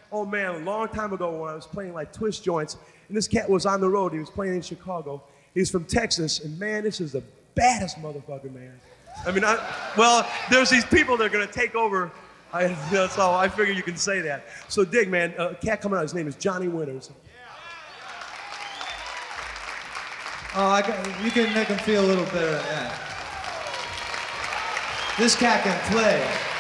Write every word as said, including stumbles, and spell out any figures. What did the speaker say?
Oh man, a long time ago when I was playing like twist joints, and this cat was on the road. He was playing in Chicago. He's from Texas, and man, this is the baddest motherfucker, man. I mean, I, well, there's these people that are gonna take over. I, that's all. I figure you can say that. So dig, man. A uh, cat coming out. His name is Johnny Winters. Oh, I got, you can make him feel a little better than that. This cat can play.